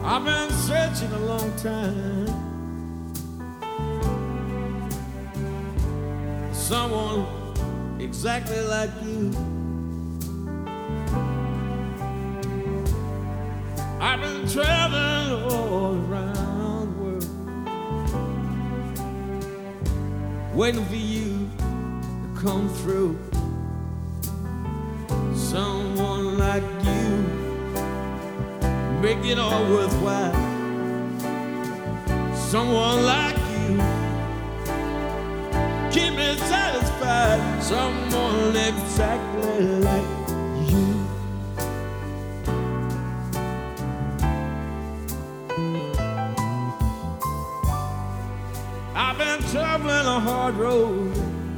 I've been searching a long time for someone exactly like you. I've been traveling all around the world, waiting for you to come through. Someone like you make it all worthwhile. Someone like you keep me satisfied. Someone exactly like you. I've been traveling a hard road,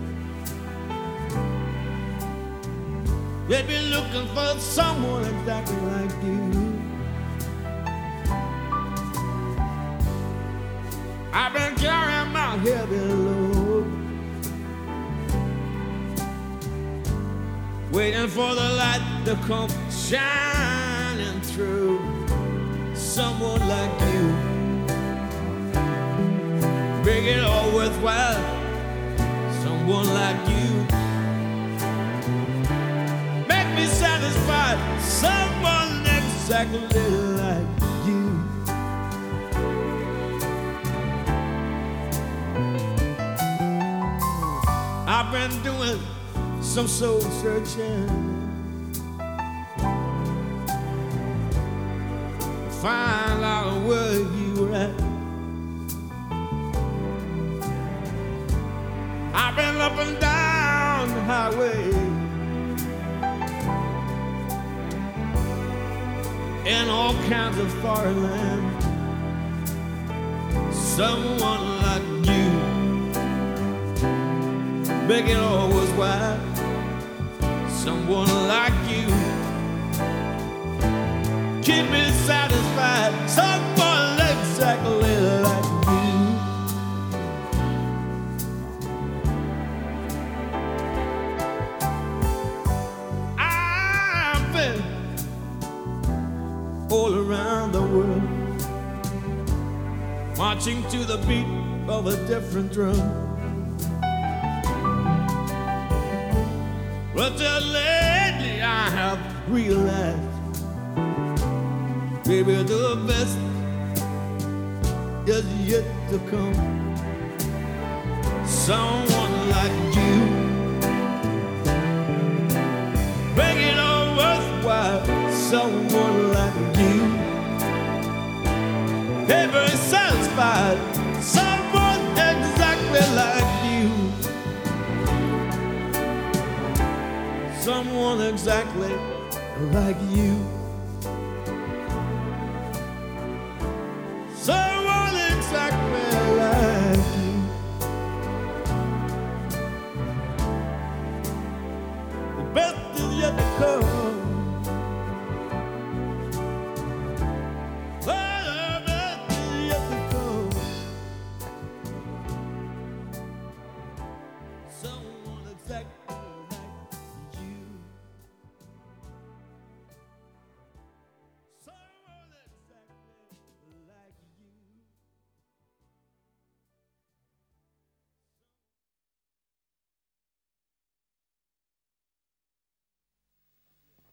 baby, looking for someone exactly like you. I've been carrying my heavy load, waiting for the light to come shining through. Someone like you make it all worthwhile. Someone like you make me satisfied. Someone exactly like you. I've been doing some soul searching to find out where you were at. I've been up and down the highway in all kinds of foreign land. Someone like you make it all worthwhile. Someone like you keep me satisfied. Someone exactly like you. I've been all around the world, marching to the beat of a different drum. But just lately I have realized, baby, the best is yet to come. Someone like you make it all worthwhile. Someone like you, ever satisfied. Someone exactly like you. Someone exactly like you.